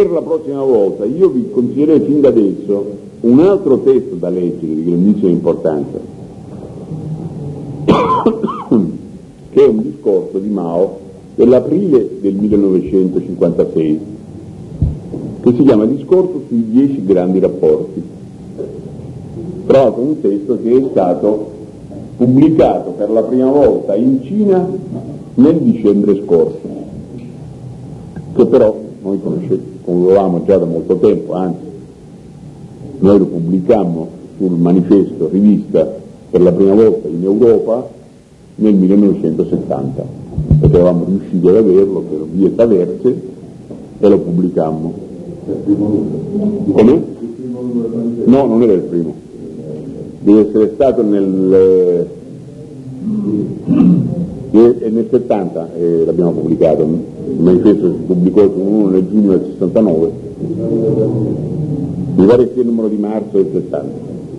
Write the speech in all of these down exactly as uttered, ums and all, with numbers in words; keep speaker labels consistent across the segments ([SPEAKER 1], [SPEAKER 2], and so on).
[SPEAKER 1] per la prossima volta io vi consiglierei fin da adesso un altro testo da leggere di grandissima importanza, che è un discorso di Mao dell'aprile del millenovecentocinquantasei, che si chiama Discorso sui dieci grandi rapporti. Tra l'altro un testo che è stato pubblicato per la prima volta in Cina nel dicembre scorso, che però noi conoscevamo già da molto tempo, anzi noi lo pubblicammo sul Manifesto, rivista, per la prima volta in Europa nel millenovecentosettanta, perché eravamo riusciti ad averlo per vie traverse e lo pubblicammo. Come? No, non era il primo, deve essere stato nel e nel settanta eh, l'abbiamo pubblicato. Il manifesto si pubblicò su uno nel giugno del sessantanove, mi pare sia il numero di marzo del settanta.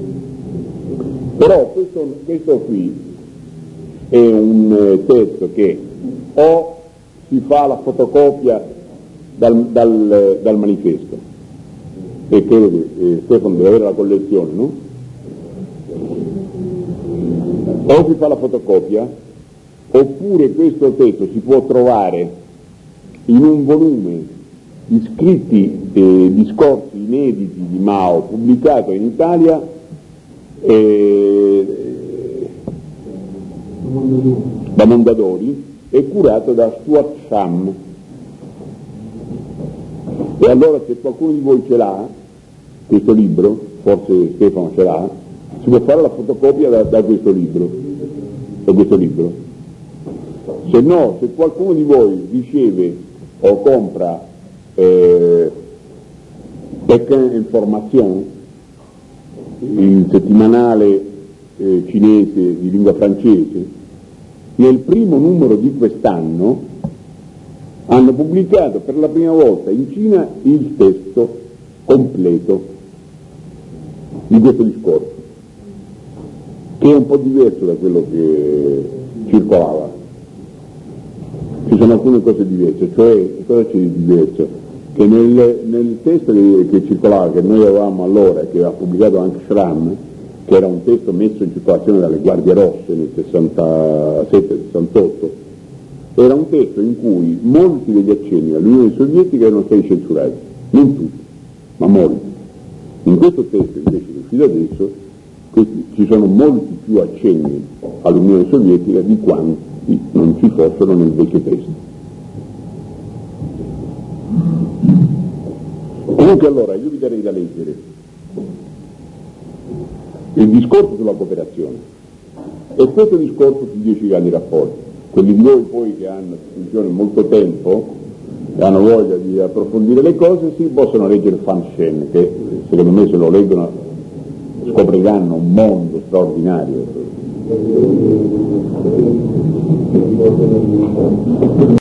[SPEAKER 1] Però questo, questo qui è un eh, testo che o si fa la fotocopia dal, dal, dal manifesto, e credo che eh, Stefano deve avere la collezione, no? O si fa la fotocopia, oppure questo testo si può trovare in un volume di scritti e discorsi inediti di Mao pubblicato in Italia eh, da Mondadori e curato da Stuart Sham. E allora se qualcuno di voi ce l'ha questo libro, forse Stefano ce l'ha, si può fare la fotocopia da, da questo libro, da questo libro. Se no, se qualcuno di voi riceve o compra eh, Pékin Information, il settimanale eh, cinese di lingua francese, nel primo numero di quest'anno hanno pubblicato per la prima volta in Cina il testo completo di questo discorso, che è un po' diverso da quello che circolava. Ci sono alcune cose diverse, cioè cosa c'è di diverso? Che nel, nel testo che, che circolava, che noi avevamo allora, che aveva pubblicato anche Schramm, che era un testo messo in circolazione dalle Guardie Rosse nel sessantasette sessantotto, era un testo in cui molti degli accenni all'Unione Sovietica erano stati censurati, non tutti, ma molti. In questo testo invece che è uscito adesso questi, ci sono molti più accenni all'Unione Sovietica di quanti non ci fossero nel vecchio testo. Comunque allora io vi darei da leggere il discorso sulla cooperazione e questo discorso sui dieci grandi rapporti. Quelli di voi poi che hanno a disposizione molto tempo e hanno voglia di approfondire le cose si possono leggere Fan Shen, che secondo me se lo leggono scopriranno un mondo straordinario.